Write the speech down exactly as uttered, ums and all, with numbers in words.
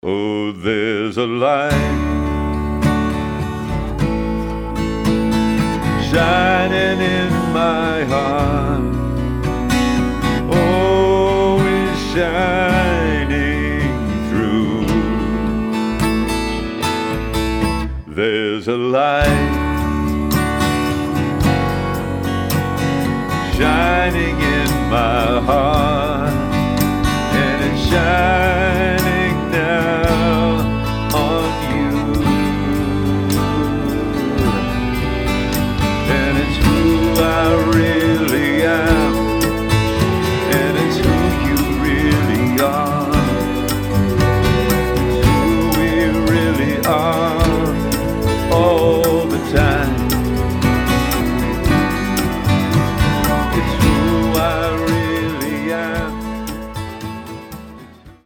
Oh, there's a light shining in my heart. Oh, it's shining through. There's a light shining in my heart.